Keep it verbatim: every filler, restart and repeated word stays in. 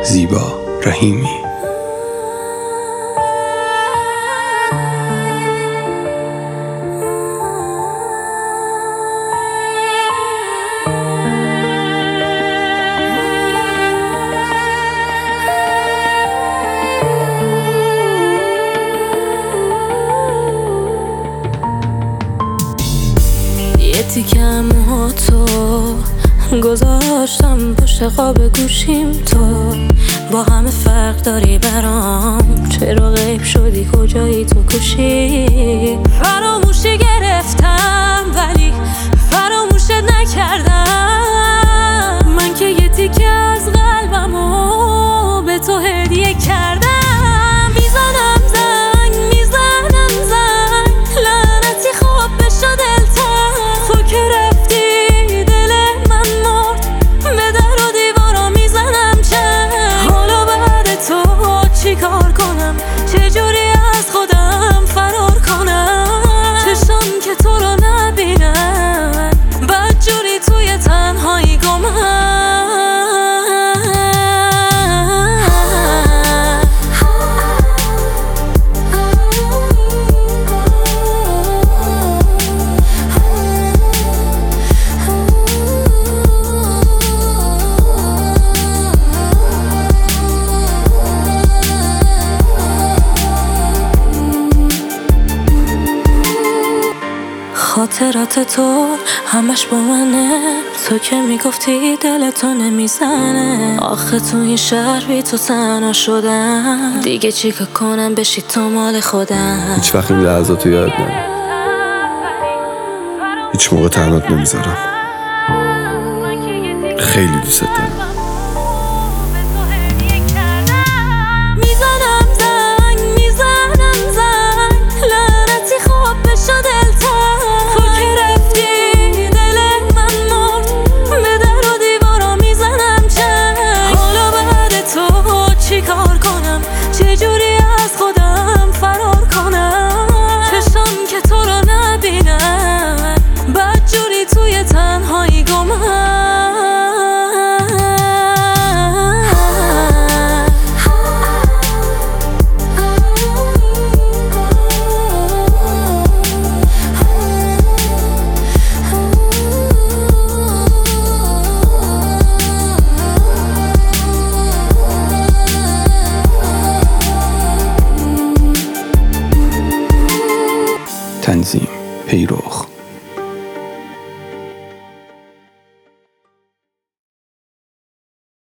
زیبا رحیمی. یه تیکه موهاتو گذاشتم پشت قاب گوشیم، تو با همه فرق داری برام، چرا غیب شدی کجایی تو کوشی؟ فراموشی گرفتم ولی فراموشت نکردم، من که یه تیکه از قلبمو به تو هدیه کردم. میزنم زنگ میزنم زنگ لعنتی خواب بشو دلتنگ، تو که رفتی دل من مرد به در و دیوارا میزنم چنگ. حالا بعد تو چی کار کنم؟ چجوری از خودم فرار کنم؟ چشم که تو رو نبینن بدجوری توی تنهایی گمم. خاطرات تو همش با منه، تو که میگفتی دلتو نمیزنه. آخه تو این شهر بی تو تنها شدم، دیگه چیکار کنم بشی تو مال خودم. هیچ وقت این لحظاتو یاد نرم، هیچ موقع تنهات نمیذارم، خیلی دوست دارم. چجوری از خودم فرار کنم؟ چشم که تو رو نبینن بدجوری توی تنهایی گمم. تنظیم پیروخ.